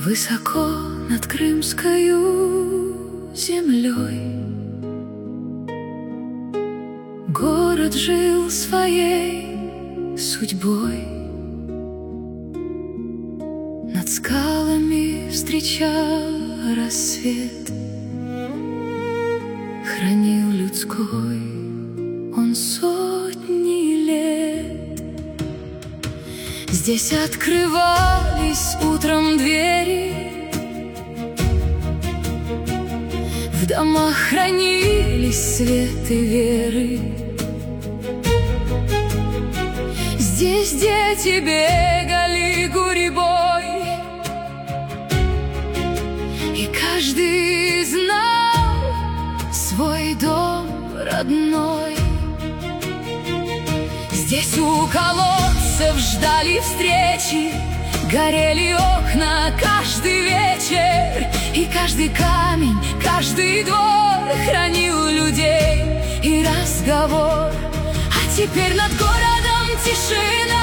Высоко над крымскою землей город жил своей судьбой. Над скалами встречал рассвет, хранил людской он сотни лет. Здесь открывались утром двери, в домах хранились свет и веры. Здесь дети бегали гурьбой, и каждый знал свой дом родной. Здесь у колодцев ждали встречи, горели окна каждый вечер, и каждый камень, каждый двор хранил людей и разговор. А теперь над городом тишина,